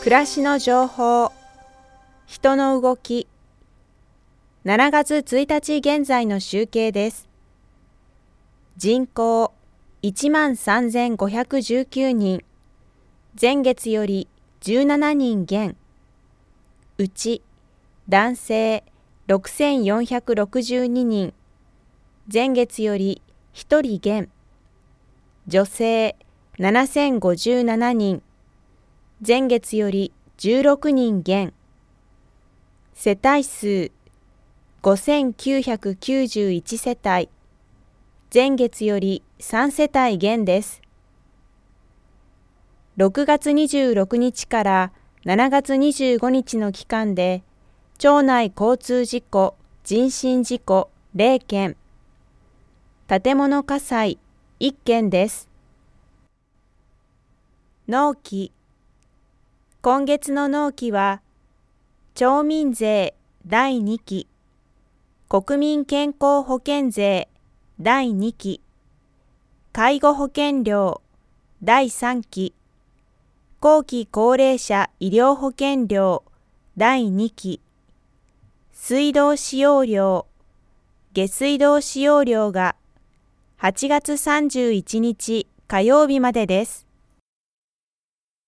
暮らしの情報、人の動き、7月1日現在の集計です。人口13,519人、前月より17人減。うち男性6,462人、前月より1人減。女性7,057人、前月より16人減。世帯数5,991世帯、前月より3世帯減です。6月26日から7月25日の期間で、町内交通事故、人身事故0件、建物火災1件です。納期。今月の納期は、町民税第2期、国民健康保険税第2期、介護保険料第3期、後期高齢者医療保険料第2期、水道使用料、下水道使用料が8月31日火曜日までです。